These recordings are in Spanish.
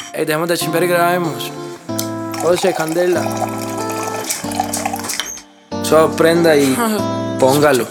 Ey, dejemos de chimper y grabemos. José, Candela. Solo prenda y póngalo.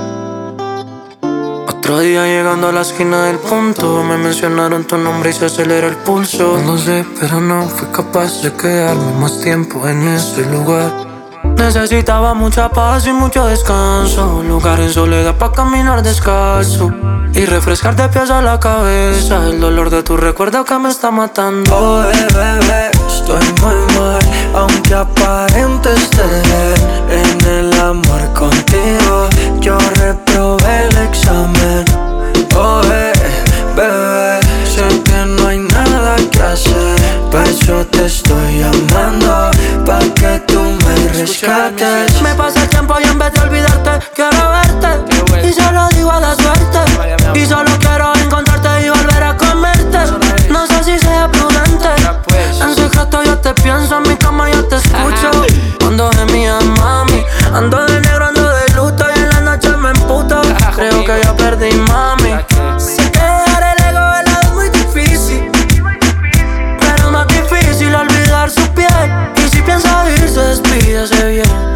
Otro día llegando a la esquina del punto, me mencionaron tu nombre y se acelera el pulso. No sé, pero no fui capaz de quedarme más tiempo en ese lugar. Necesitaba mucha paz y mucho descanso, un lugar en soledad para caminar descalzo y refrescar de pies a la cabeza el dolor de tu recuerdo que me está matando. Oh, bebé, estoy muy mal, aunque aparente estar bien. En el amor contigo yo reprobé el examen. Oh, bebé, sé que no hay nada que hacer, por eso te estoy llamando, pa' que tú me rescates. Me pasa el tiempo y en vez de olvidarte quiero verte, y solo digo a la suerte, y solo quiero encontrarte y volver a comerte. No sé si sea prudente, en secreto yo te pienso, en mi cama yo te escucho. Ando de mía, mami, ando de negro, ando de luto, y en la noche me emputo. Creo que ya perdí, mami. Sé que dejar el ego de lado es muy difícil, pero es más difícil olvidar su piel. Y si piensa irse, despídase bien.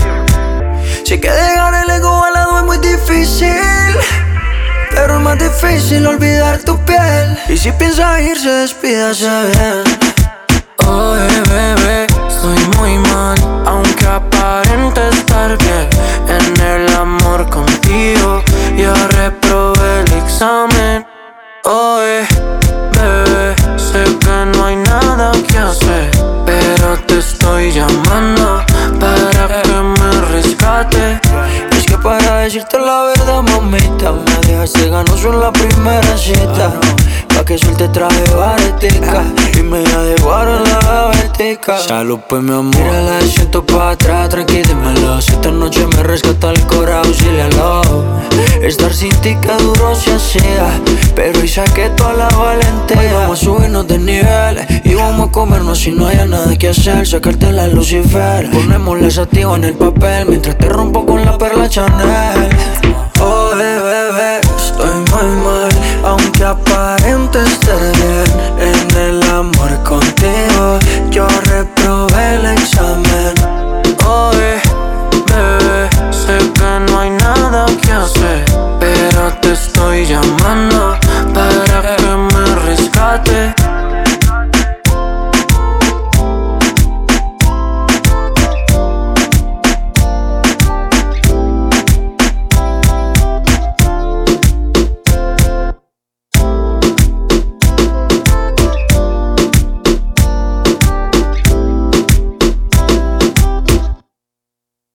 Sé que dejar el ego al lado es muy difícil, pero es más difícil olvidar tu piel. Y si piensa irse, despídase bien. Oye, bebé, estoy muy mal, aunque aparente estar bien. En el amor contigo ya reprobé el examen. Oye, bebé, sé que no hay nada que hacer, pero te estoy llamando para que me rescate. Es que para decirte la verdad, mamita, me dejaste ganoso en la primera cita. Pa' que suelte traje baretica y me la devoraron la gavetica. Salud pues mi amor, mira la siento pa' atrás, tranqui, dímelo. Si esta noche me rescata el corazón, auxílialo. Estar sin ti que duro se hacía, pero hoy saqué toda la valentía. Hoy vamos a subirnos de nivel y vamos a comernos si no haya nada que hacer. Sacarte la Lucifer, ponemos la sativa en el papel mientras te rompo con la perla Chanel. Oh, bebé, estoy muy mal, aunque aparente estar bien.